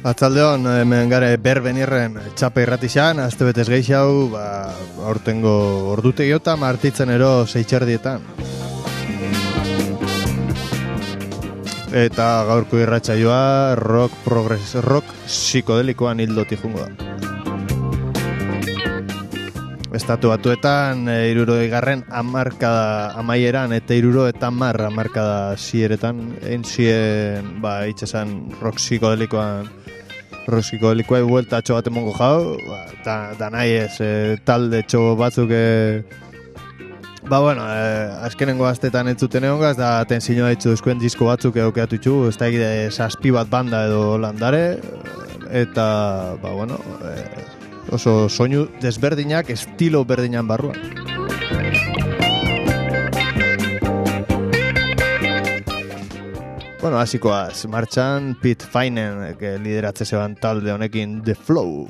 Atzaldeon, hemen gare berbenirren txapa irratixan, azte betez gehiago, aurtengo ordutegiota martitzen ero 6:00 Eta gaurko irratsaioa rock psikodelikoan hildotik jungo da. Estatu Batuetan 60. hamarkada amaieran eta 70 hamarkada zieretan entzien itxesan rock psikodelikoa buelta atxo bat emongo jau, da nahi ez talde txo batzuk azkenengo astetan entzuten egon da tensinoa ditzu duzkuen disko batzuk egokeatu itxu, ez da egide saspi bat banda edo landare, eta oso soinu desberdinak estilo berdinan barruan. Hasikoaz, martxan Pete Feinen, lideratze zeban talde honekin The Flow.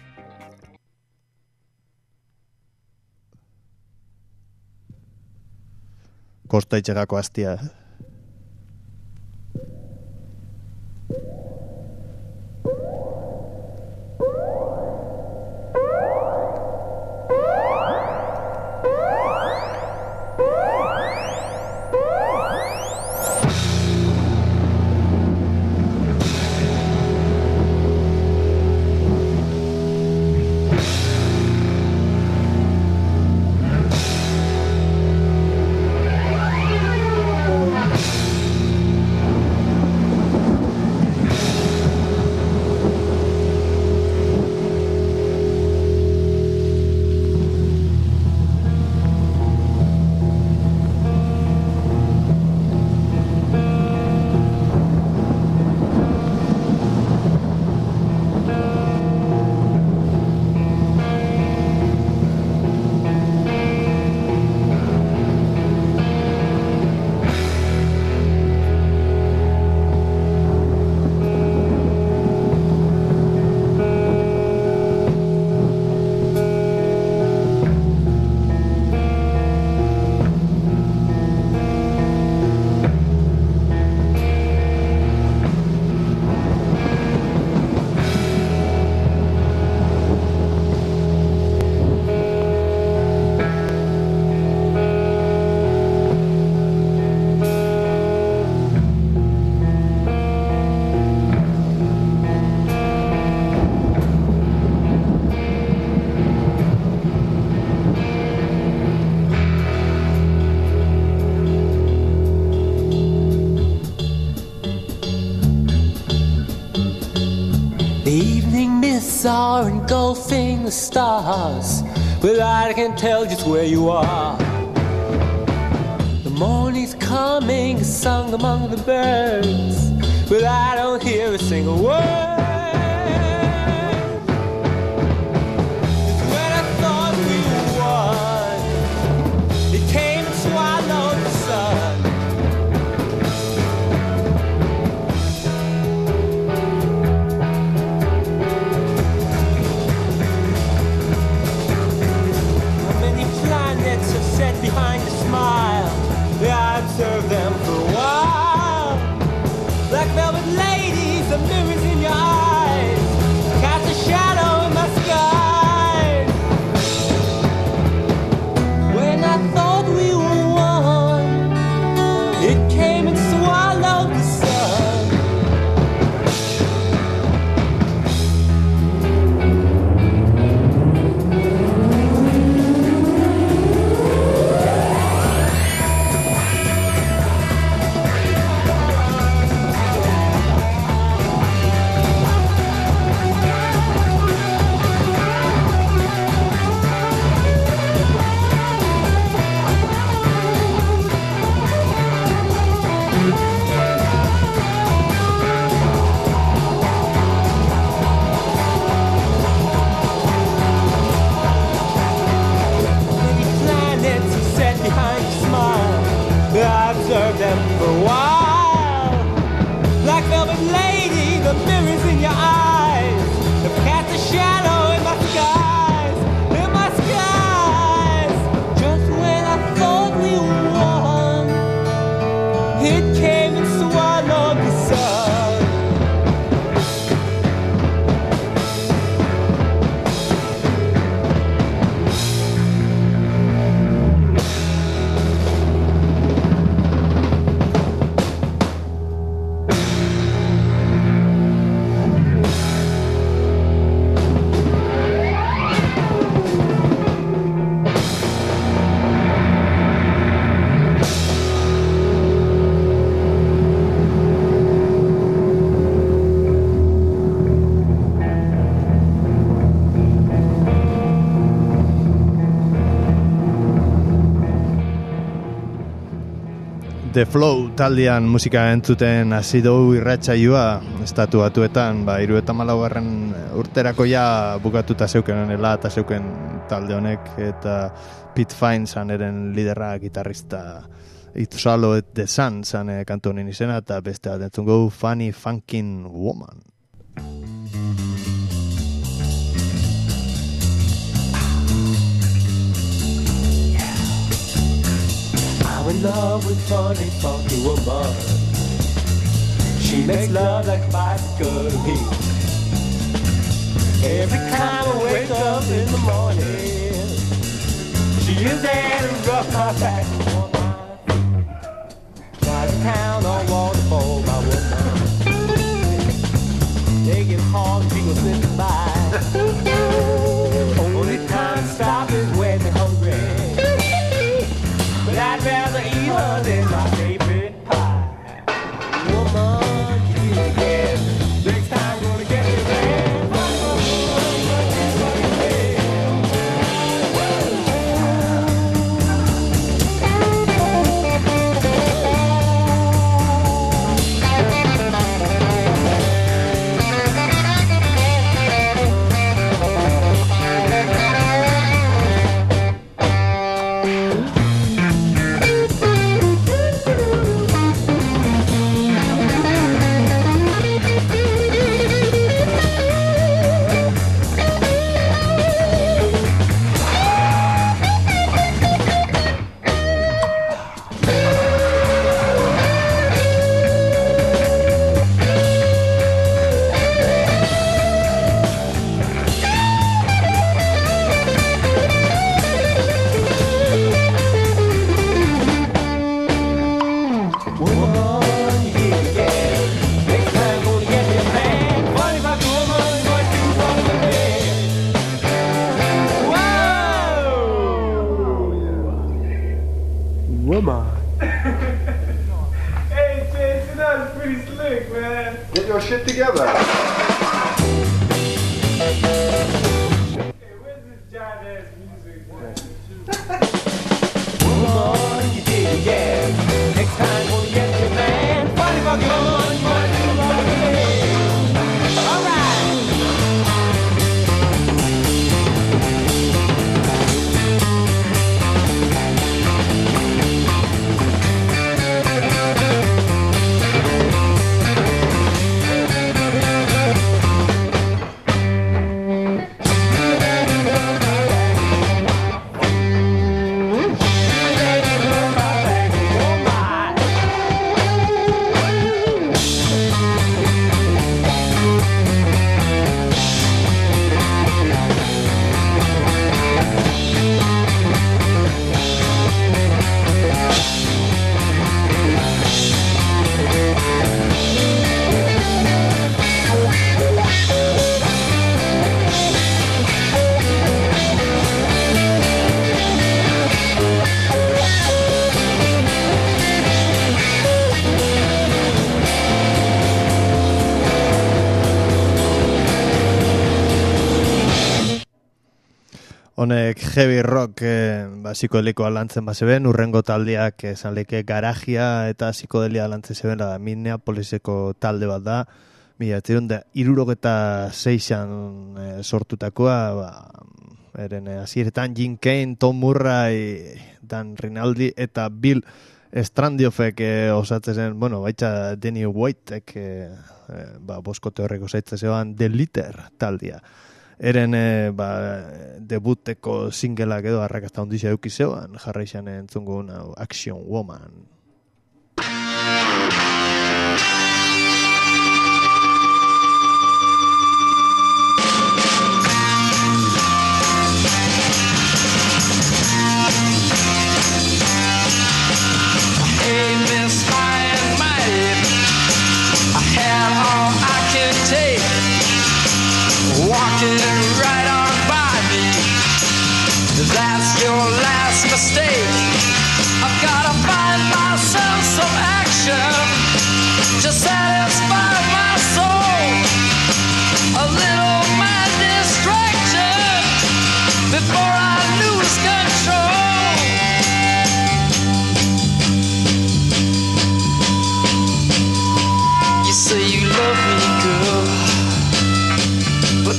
Kosta itxegako hastia. Are engulfing the stars, but I can't tell just where you are. The morning's coming, sung among the birds, but I don't hear a single word. It's when I thought we won, it came and swallowed the sun. Set behind a smile, I observe them for a while. Black velvet ladies, the mirrors in your eyes. The Flow taldean musika entzuten hasi dugu irratsaioa Estatu Batuetan, 74. urterako ja bukatuta zeukenela eta zeuken talde honek, eta Pete Fine zan eren liderra, gitarrista, It's Shallow at the Sun zan kantu honen izena, eta beste bat entzungo Funny Funkin' Woman. I'm in love with funny, funky woman. She makes love like a bicycle heat. Every time I wake up in the morning, she is there to rub my back on my feet. Try to count on waterfall, my woman. They get hard and she goes slipping by. Only time to stop is when they're hungry. But I'd rather eat her than my favorite pie. Woman, you again. Next time gonna get you there. Hey, Jason, that was pretty slick, man. Get your shit together. Hey, where's this jive-ass music, man? Woman, you did it, yeah. Next time gonna get you, man. Funny fucking woman, you wanna do love again. All right. Honek heavy rock psikodelikoa lantzen bazeben, urrengo taldeak esan leke garajia eta psikodelia lantzen zeben, Minneapoliseko talde bat da, 1966an sortutakoa, eren hasieretan Jim Kane, Tom Murray, Dan Rinaldi eta Bill Strandioffek osatzen zen, baita Danny Whitek boskote horreko zaitzen zeban The Litter taldea. Eren debuteko singleak edo arrakasta ondizia eduki zeuan, jarraixan entzungo Action Woman. Hey, Miss High and Mighty, I had all I could take. Walking right on by me, that's your last mistake. I've gotta find my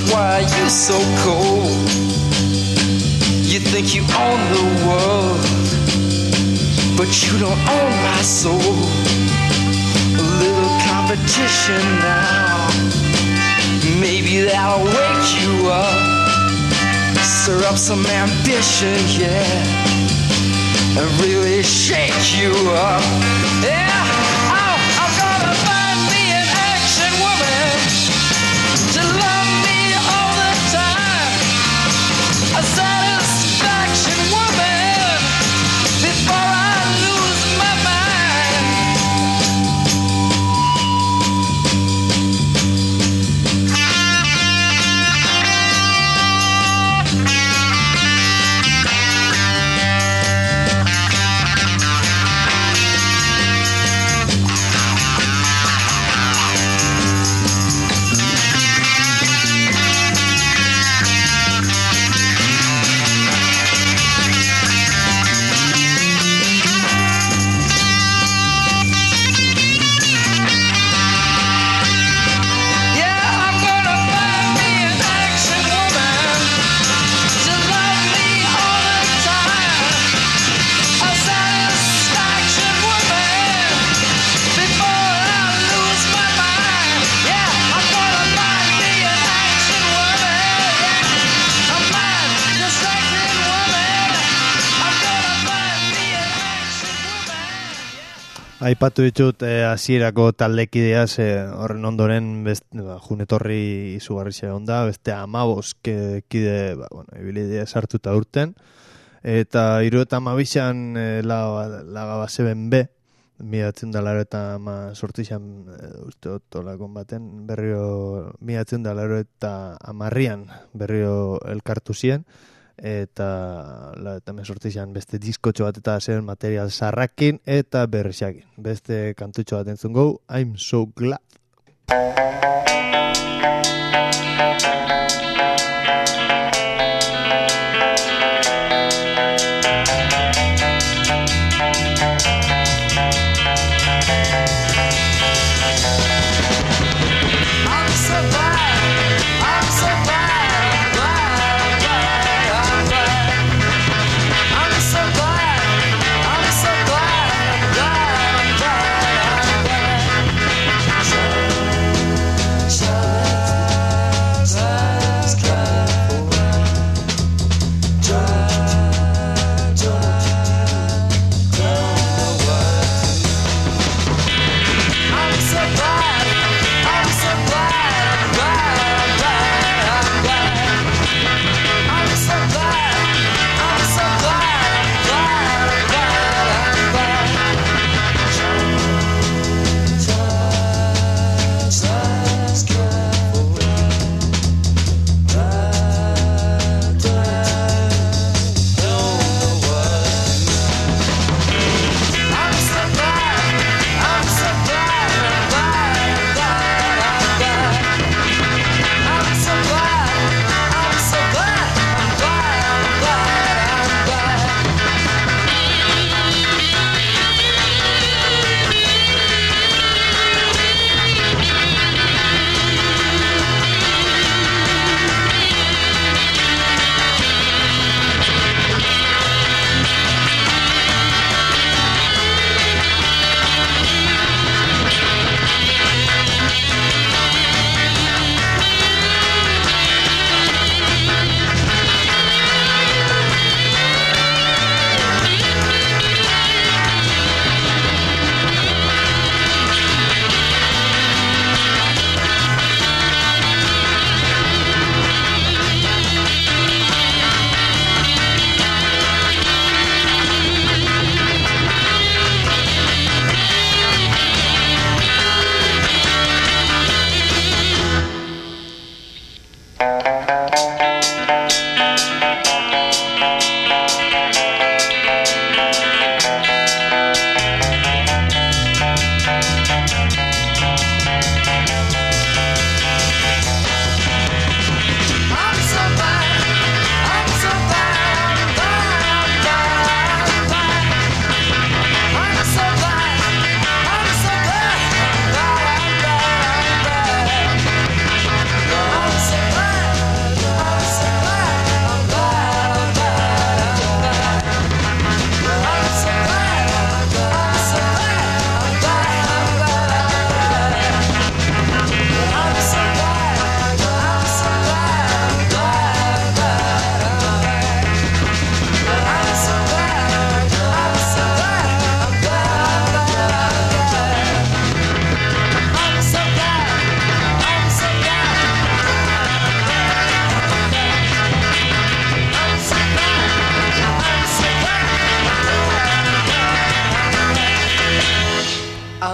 Why are you so cold? You think you own the world, but you don't own my soul. A little competition now, maybe that'll wake you up. Stir up some ambition, yeah, and really shake you up. Yeah, I'm gonna find me an action woman to love me all the time, a satisfaction woman before I lose my mind. Aipatu ditut hasierako taldekideaz, horren ondoren junetorri izugarri onda, beste 15 kide, ibilidea sartuta urten, eta 72an laga baseben B, 1988an uste otolakon baten, berrio 1980an berrio elkartu ziren, eta mesortizan beste diskotxo bat eta zen material zarrakin eta berrixakin. Beste kantutxo bat entzun gau, I'm so glad.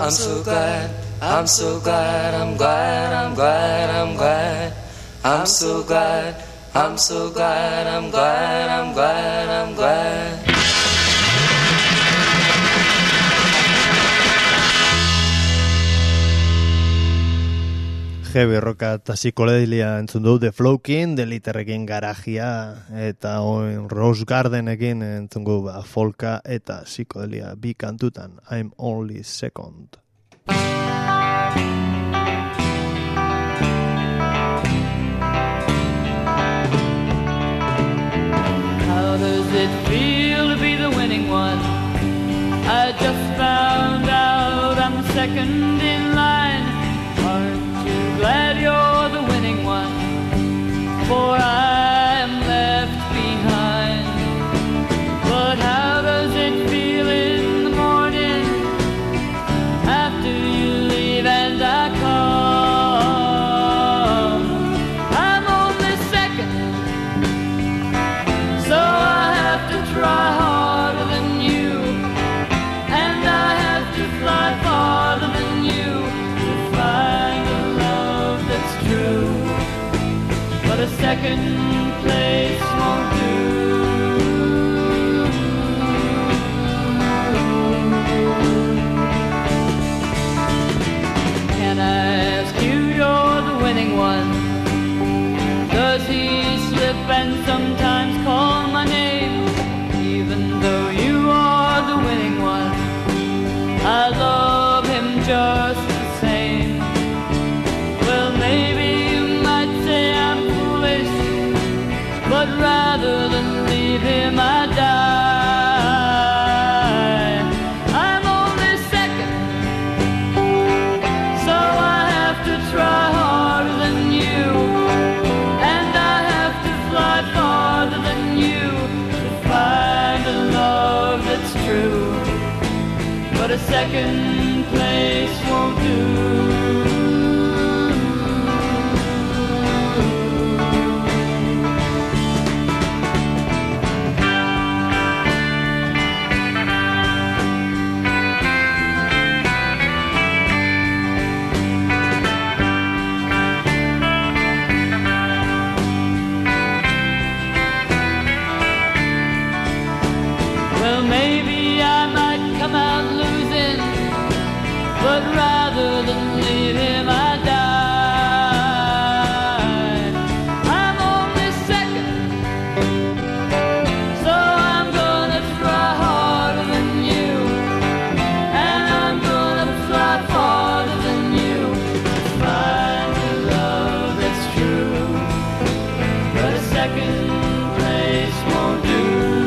I'm so glad, I'm so glad, I'm glad, I'm glad, I'm glad. I'm so glad, I'm so glad, I'm glad, I'm glad, I'm glad. Heavy rocka eta psikodelia entzun du The Flowkin, Deliterrekin garajia eta oin Rose Gardenekin entzun du folka eta psikodelia bi kantutan I'm Only Second. How does it feel to be the winning one? I just found out I'm the second in line. Aren't you glad you're the winning one? For I am left behind. But how does it feel in the morning after you leave and I come? I'm only second, so I have to try harder than you, and I have to fly farther than you to find a love that's true. But a second place won't do. Can I ask you, you're the winning one? Does he slip and sometimes call my name? Even though you are the winning one, I love him just the same. Well, maybe you might say I'm foolish, but rather than leave him I die. I'm only second, so I have to try harder than you, and I have to fly farther than you to find a love that's true. But a second place won't do. Well, maybe I might come out losing, but rather than leave him I die. I'm only second, so I'm gonna try harder than you, and I'm gonna fly farther than you to find a love that's true. But a second place won't do.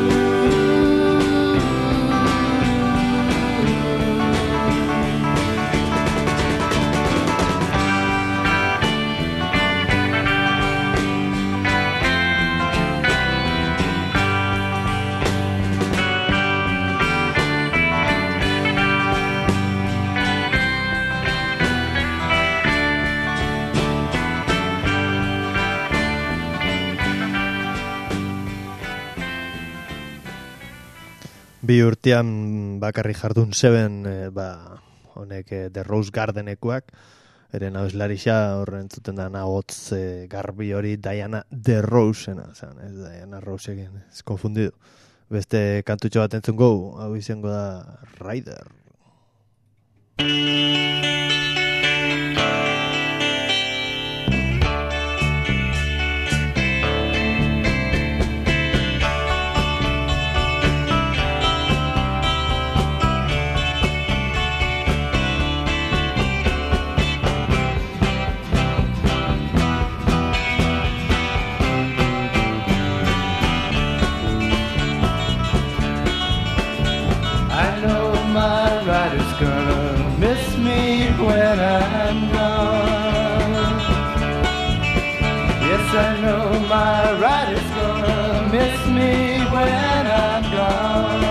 Bi urtean bakarrik jardun zeben honek The Rose Gardenekuak, eren abeslarixa horren zuten da nahotz garbi hori Diana The Rosena, ez Diana Rosekin, ez konfundidu. Beste kantutxo bat entzun gau, hau izango da Rider. Gonna miss me when I'm gone. Yes, I know my rider's gonna miss me when I'm gone.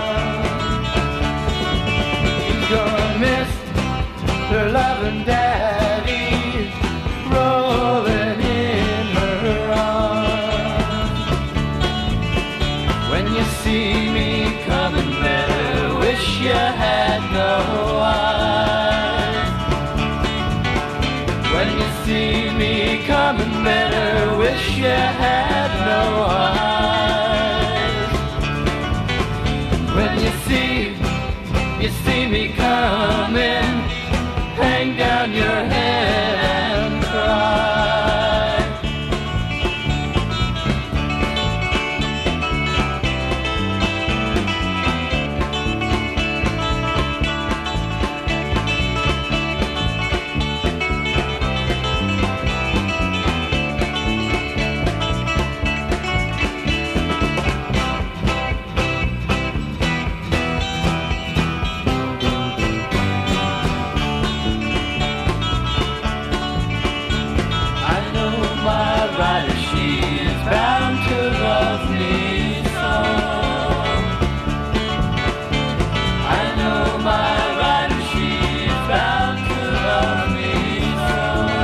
She's gonna miss her loving daddy rolling in her arms. When you see me coming, better wish you had no eyes. When you see me coming, better wish you had no eyes. When you see me coming, hang down your head and cry. Bound to love me so. I know my rider, she's bound to love me so.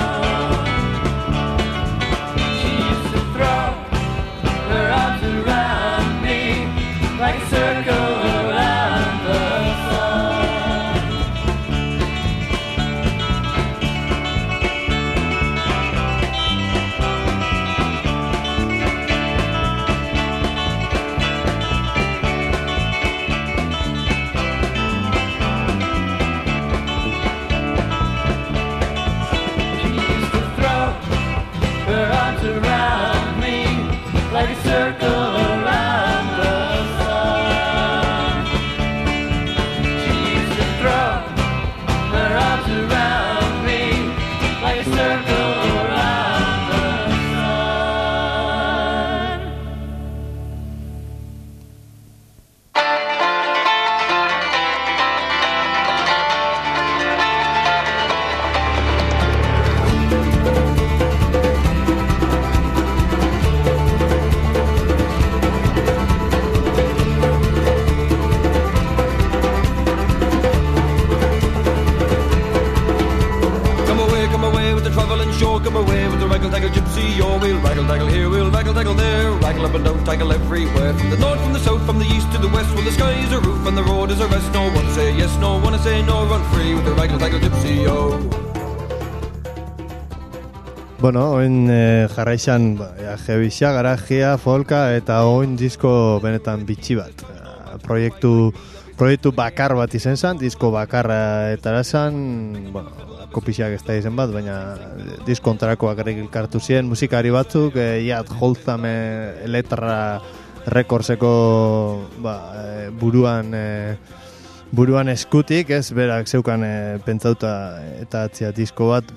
She used to throw her arms around me like a circle around the sun. Around me like a circle around the sun. She used to throw her arms around me like a circle around the sun. Come away with the raggle-taggle gypsy, oh, we'll raggle-taggle here, we'll raggle-taggle there, raggle up and down, taggle everywhere, from the north, from the south, from the east to the west, well, the sky's a roof and the road is a rest, no one to say yes, no one to say no, run free with the raggle-taggle gypsy, oh. Bueno, oin jarraixan jebisa, garajia, folka eta oin disko benetan bitxi bat. Proiektu bakar bat izen zan, disko bakarra eta erazan, bueno, kopisiak ez da izen bat, baina diskontarakoak elkartu ziren musikari batzuk, Jad Holzam Elektra Recordseko buruan eskutik, ez berak zeukan pentsauta eta atzia disko bat,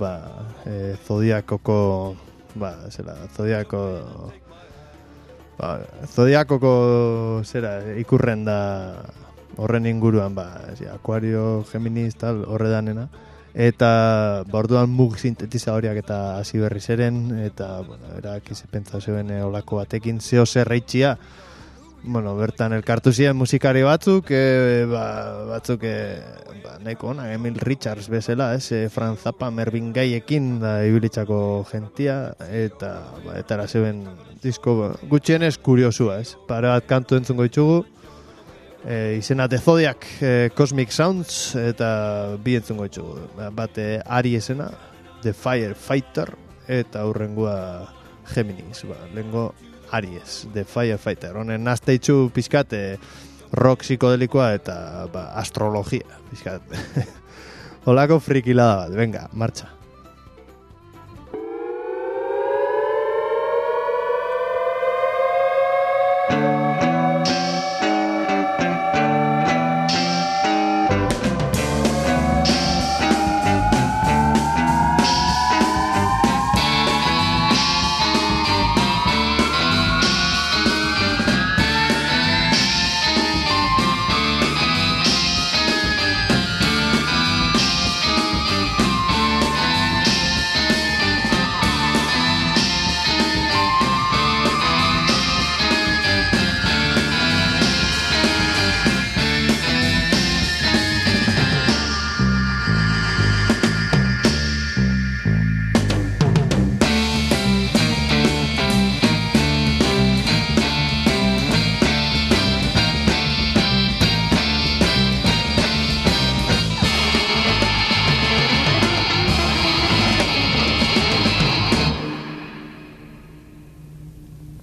Zodiakoko zera ikurren da horren inguruan, Akuario, Geminis, tal, horre danena. Eta orduan mug sintetizadoriak eta hasi berri zeren, eta erak pentsa zuen olako batekin zeo zerreitxia. Bertan elkartu ziren musikari batzuk, nahiko ona, Emil Richards bezala, Franz Zappa, Mervyn Gayekin da ibilitzako gentia, eta era zeben disko gutxienez kuriosua, Pare bat kantu entzungo ditugu, izena The Zodiac Cosmic Sounds, eta bi entzungo ditugu, bat Ariesena, The Firefighter, eta hurrengua Geminis, lehengo Aries, The Firefighter. Honen nazteitzu pizkat rock psikodelikoa eta astrologia pizkat. Olako frikilada bat, venga, martxa.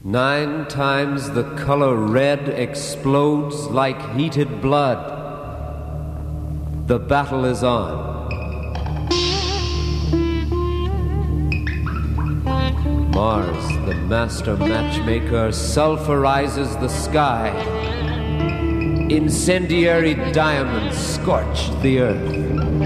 9 times the color red explodes like heated blood. The battle is on. Mars, the master matchmaker, sulfurizes the sky. Incendiary diamonds scorch the earth.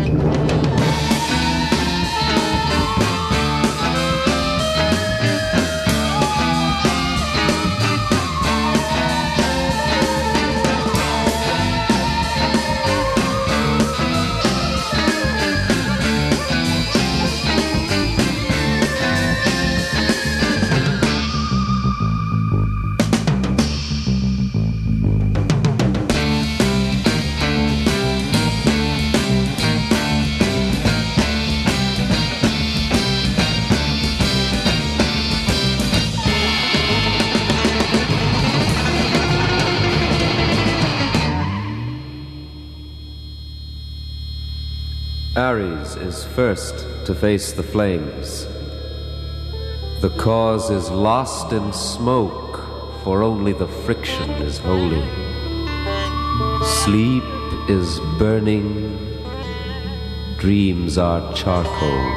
Ares is first to face the flames. The cause is lost in smoke, for only the friction is holy. Sleep is burning, dreams are charcoal.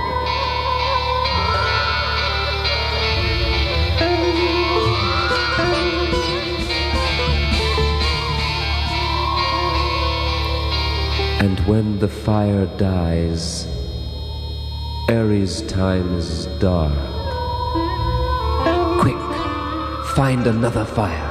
And when the fire dies, Ares' time is dark. Quick, find another fire.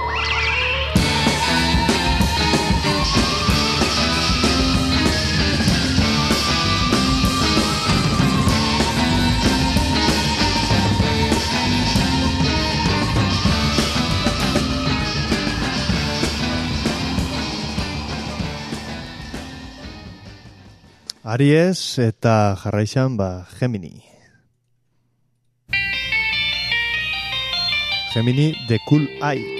Aries eta jarraixan Gemini. Gemini, The Cool Eye.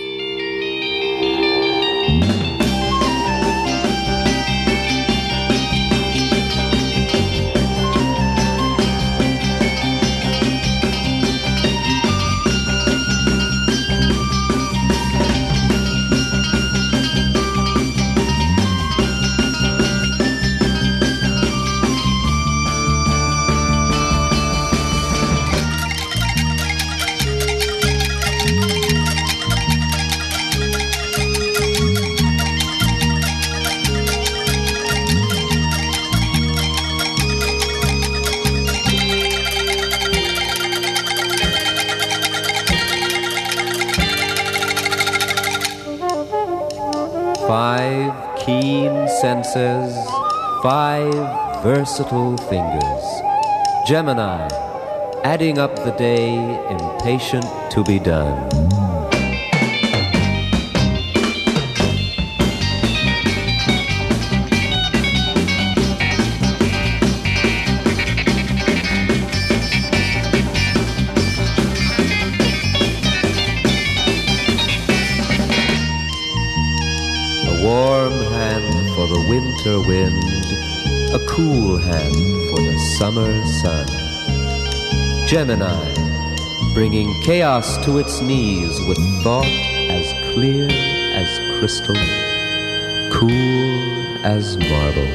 Senses, 5 versatile fingers. Gemini, adding up the day, impatient to be done. A warm hand for the winter wind, a cool hand for the summer sun. Gemini, bringing chaos to its knees with thought as clear as crystal, cool as marble.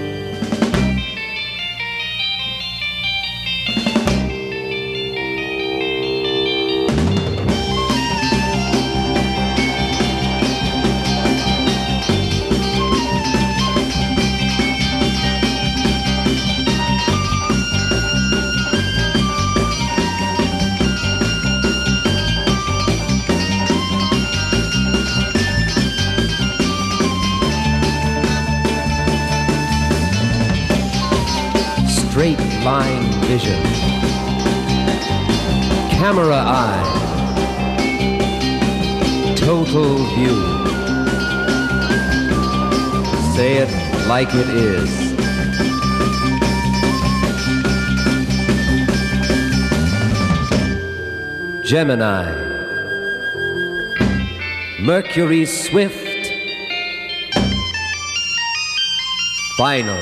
Straight line vision, camera eye, total view. Say it like it is. Gemini, Mercury swift, final.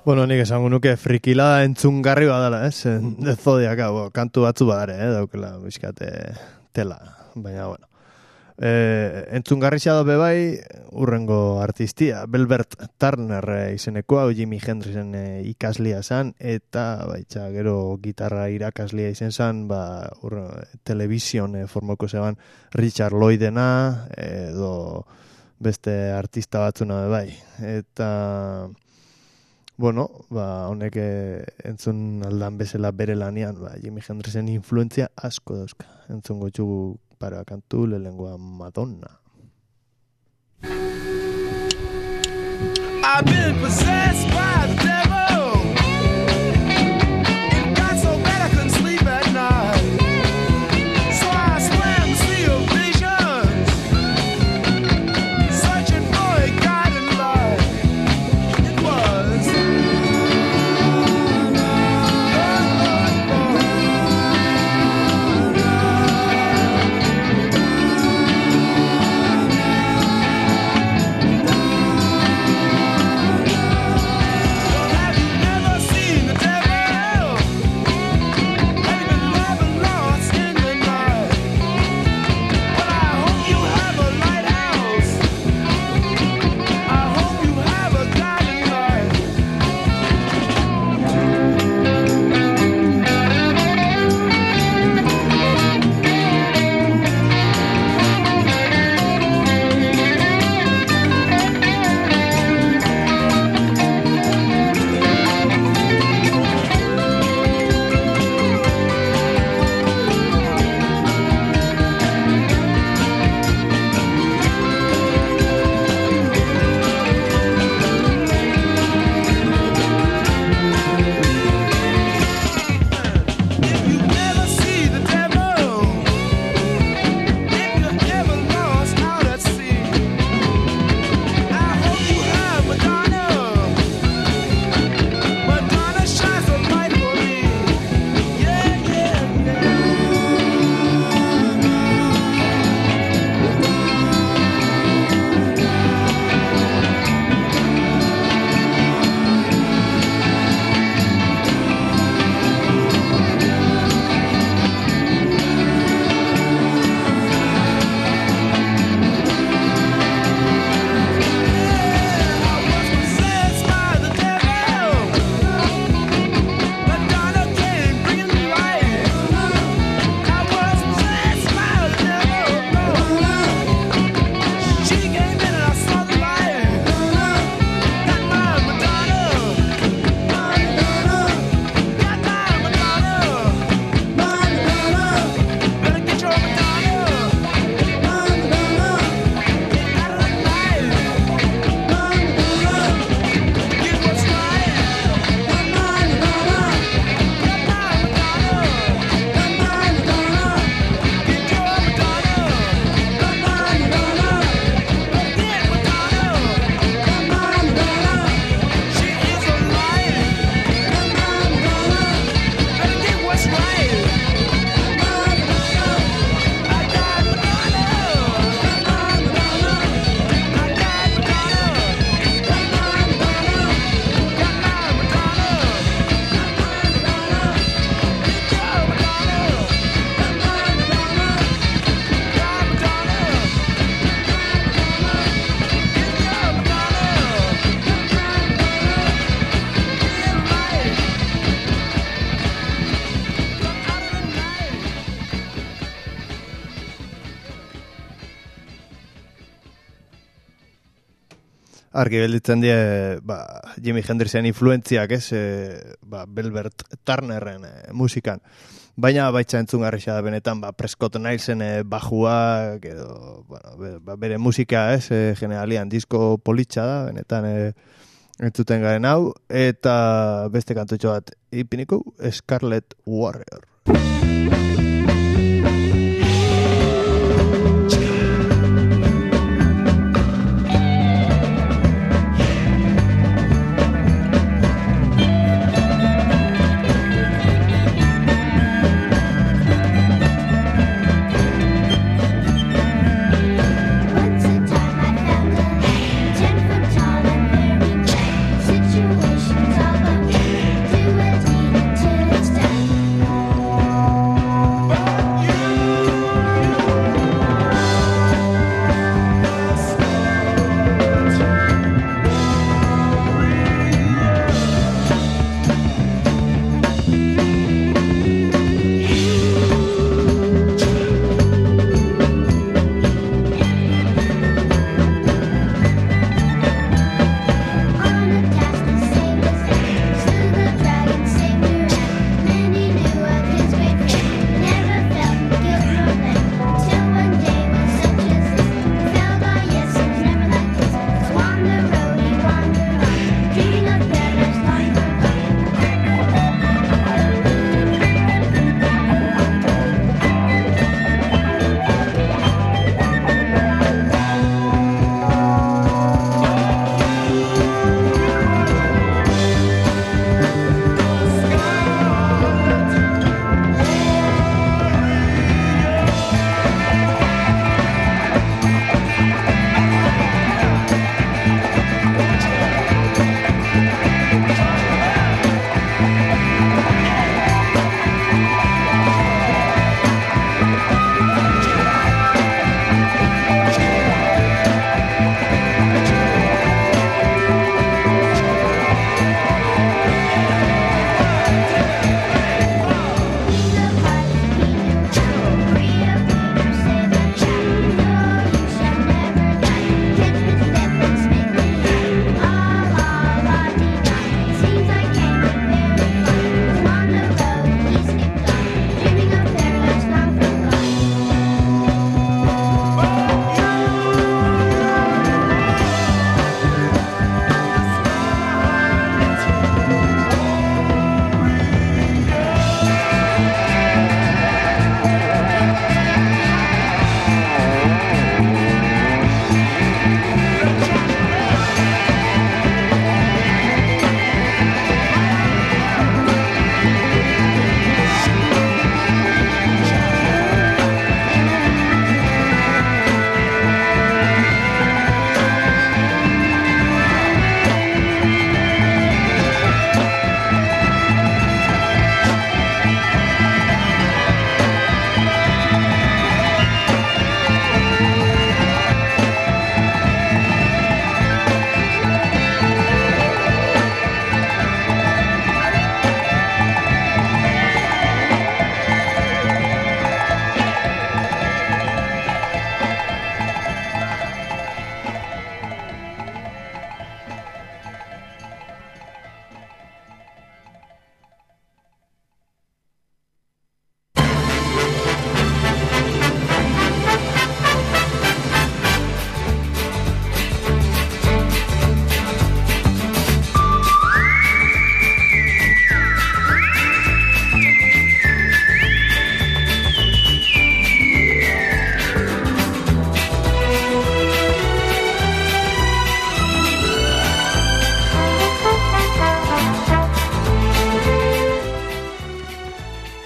Bueno, nik esango nuke frikilada entzungarri badala, ez? De Zodiac, kantu batzu badare, daukela, bizkate tela, baina, bueno. Entzungarri xado bebai, urrengo artistia, Velvet Turner izenekoa, Jimi Hendrixen ikaslia zan, eta baitza gero gitarra irakaslia izen zan, telebizion formoko zeban Richard Lloydena, edo beste artista batzuna bebai. Eta, bueno, honek entzun aldan bezala bere lanian, Jimi Hendrixen influentzia asko dauzka. Entzungo txugu para kantu lehengoa Madonna. I've been possessed by the devil. It got so bad I couldn't sleep at night. So I swam the sea of visions, searching for a guiding light. It was argi gelditzen die Jimi Hendrixen influentziak, ez, Velvet Turnerren musikan. Baina baitza entzungarri da benetan, Prescott Nilsen bajuak, edo, bere musika, ez, generalian disko politxa da, benetan entzuten garen hau, eta beste kantutxo bat ipiniko, Scarlet Warrior. Situations all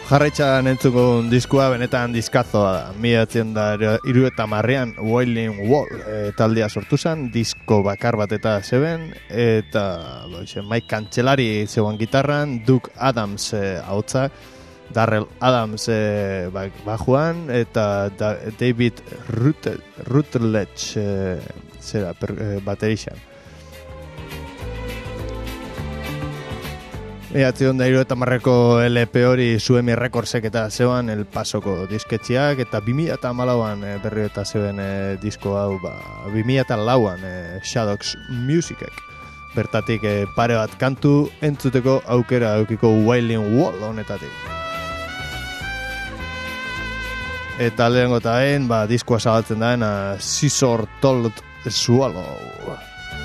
Jarraitzan entzuko diskoa benetan diskazoa da. 1970an Wailing Wall taldea sortu zen, disko bakar bat eta zeben, eta Mike Cancelari zeuan gitarran, Doug Adams ahotsa, Darrell Adams bajuan, eta David Rutledge baterixan. 1970ko LP hori Suemi Recordsek eta zeuan El Pasoko disketxeak, eta 2014an berri eta zeuen disko hau 2004an Shadows Musicek. Bertatik pare bat kantu entzuteko aukera aukiko Wailing Wall honetatik. Eta lehengo eta diskoa zabaltzen daena Scissor Told Swallow.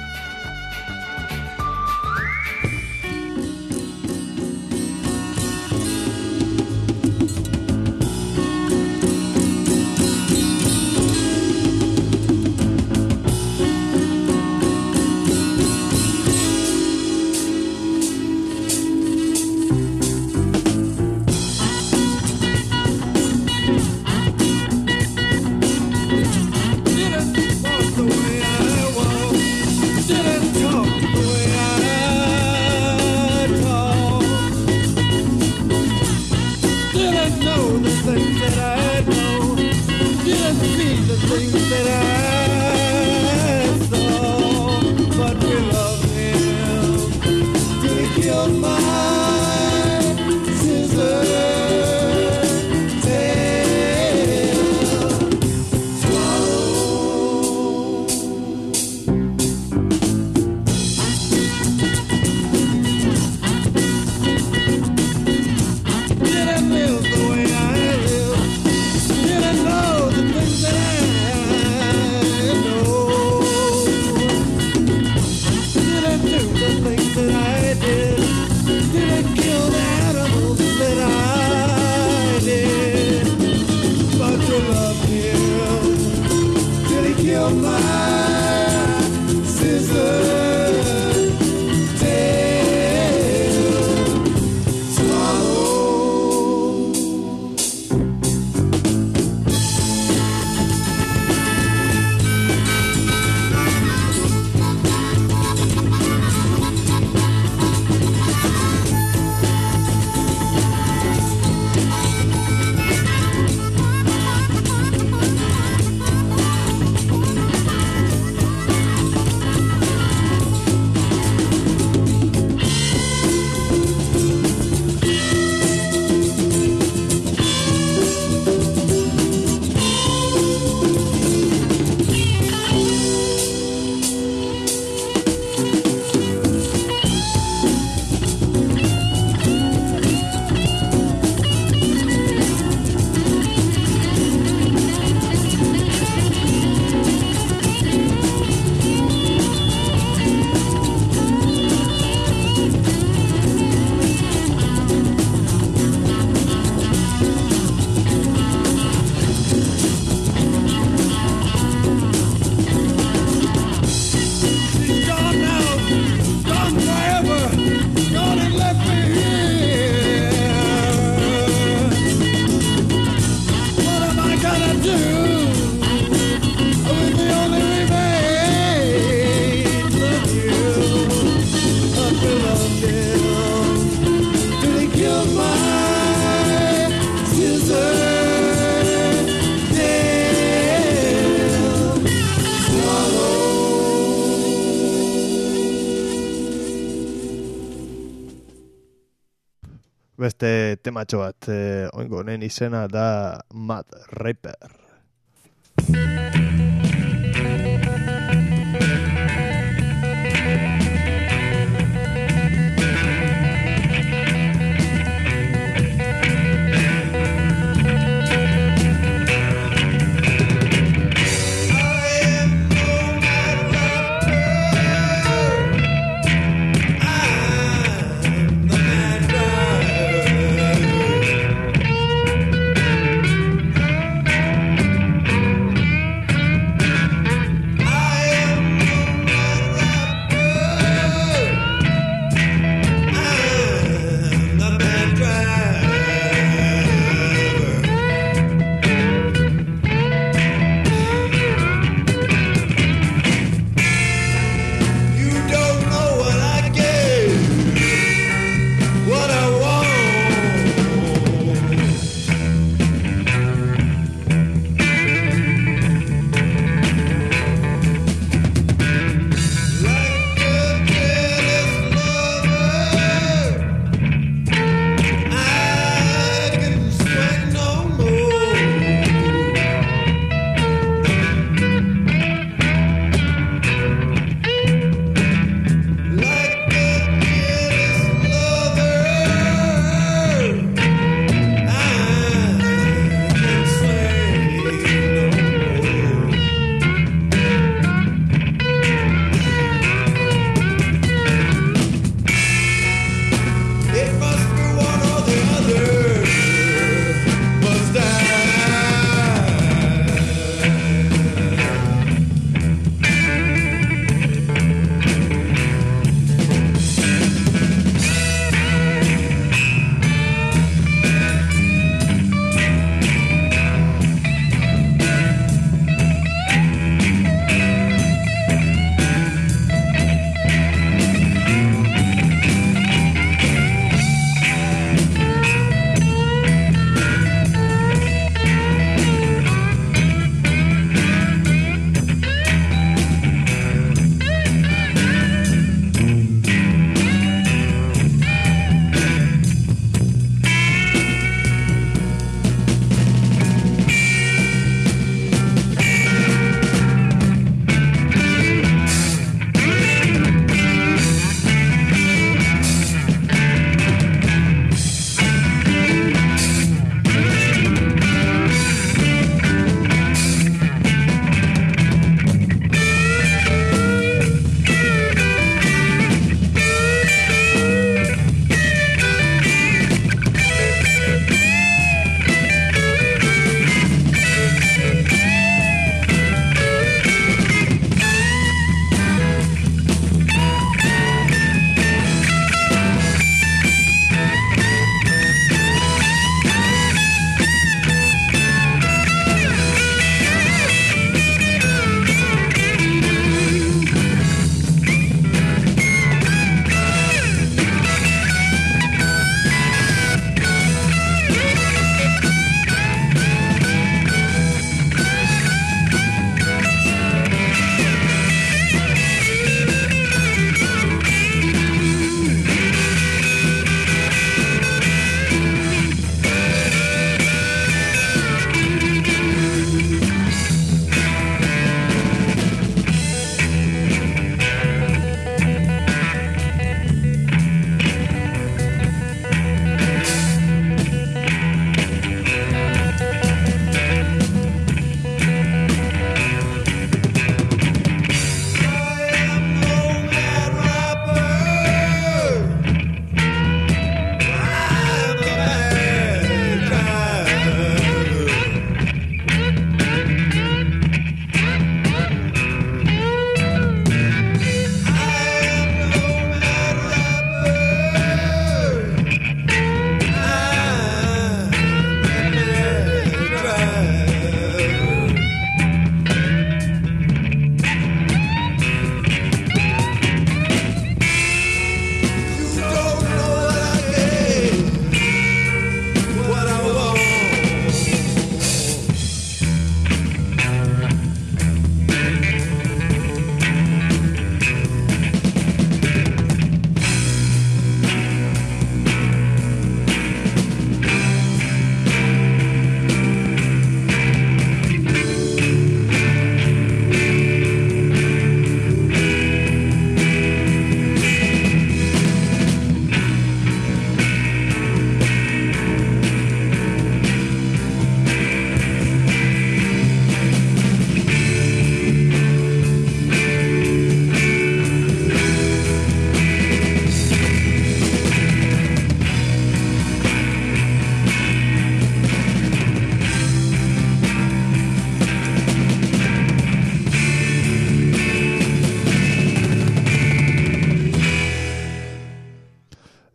Beste tematxo bat, oingo honen izena da Mad Rapper.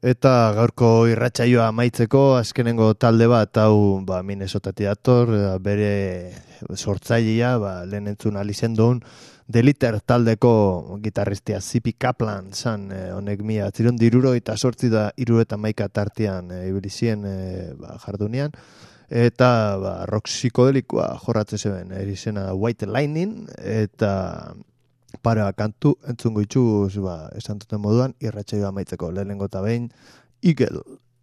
Eta gaurko irratsaioa amaitzeko azkenengo talde bat hau Minnesotatik dator, bere sortzailea lehen entzun alizendun The Litter taldeko gitarristia Zippy Kaplan zan, honek 1978 da 71 tartean ibili zien jardunean, eta rock psikodelikoa jorratze zeben, izena White Lightning, eta para kantu entzungo itxuz, esan duten moduan, irratsaioa amaitzeko lehenengo eta behin, Eagle.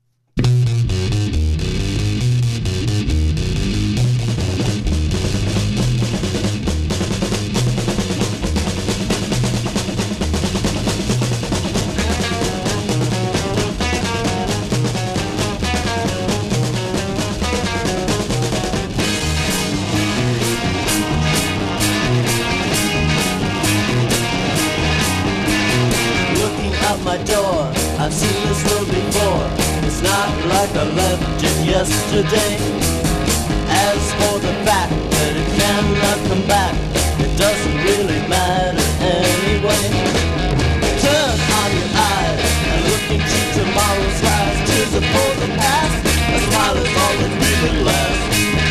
My door, I've seen this road before. It's not like I left it yesterday. As for the fact that it cannot come back, it doesn't really matter anyway. Turn on your eyes and look into tomorrow's rise. Tears are for the past, a smile is all that really lasts.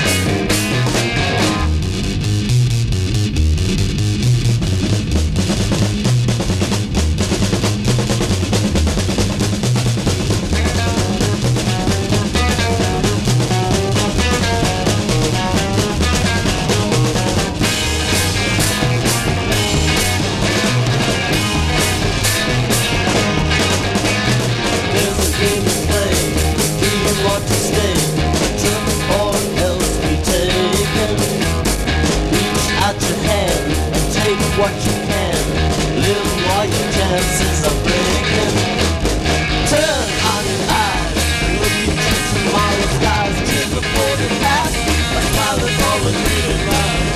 What you can, live while your chances are breaking. Turn on your eyes, look into tomorrow's skies. Tears before the past, a smile is all that really matters.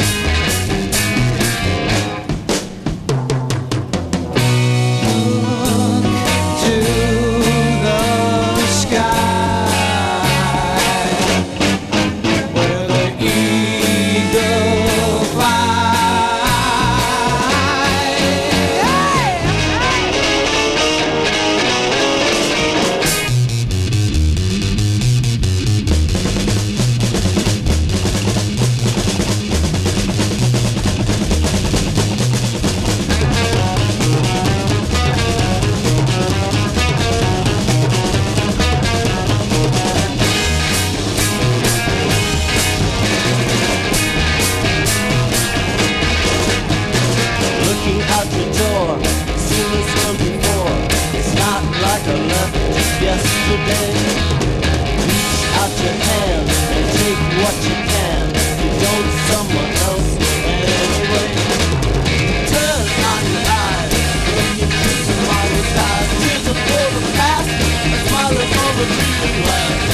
Look to the sky, where the eagle flies. Yesterday, reach out your hand and take what you can. You don't someone else anyway. Turn on your eyes, look into tomorrow's skies. Tears are for the past, a smile is all that really lasts.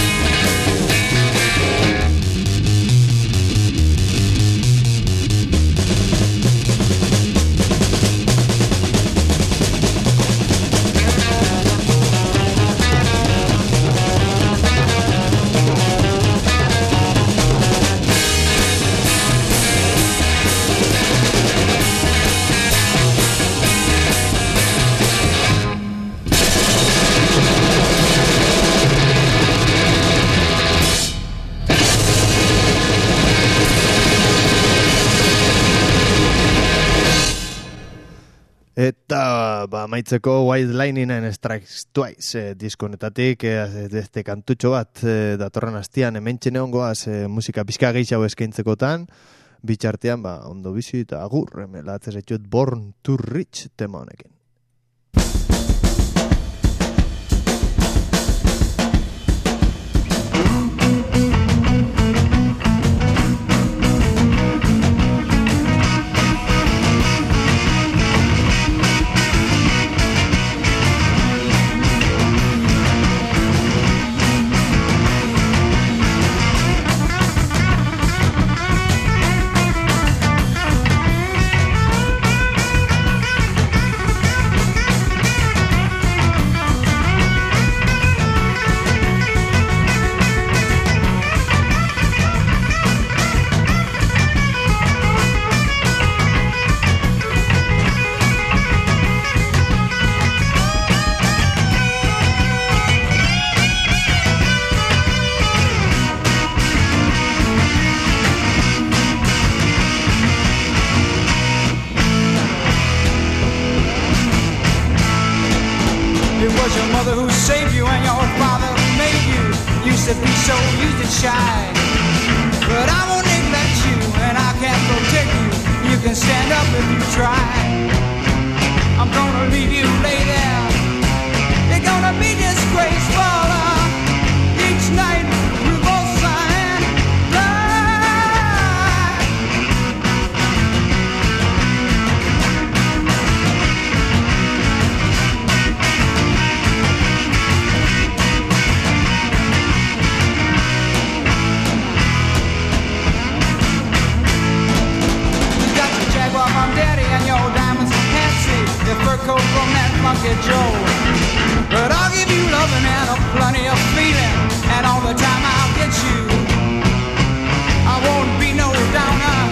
Eta amaitzeko White Lightning and Strikes Twice diskonetatik este kantutxo bat datorren astian hementxe neongoaz musika pixka gehiago eskaintzekotan, bitxartean ondo bizi eta agur, latzen zaitut Born to Rich tema honekin. 'twas your mother who saved you and your father who made you. Used to be so used and shy, but I won't neglect you and I can't protect you. You can stand up if you try. I'm gonna leave you lay there. You're gonna be disgraceful. Each night we both sigh and cry. You got your Jaguar from Daddy and your diamonds from Patsy, your fur coat from that funky Joe. But I'll give you loving and a plenty of feeling, and all the time I'll get you. I won't be no downer.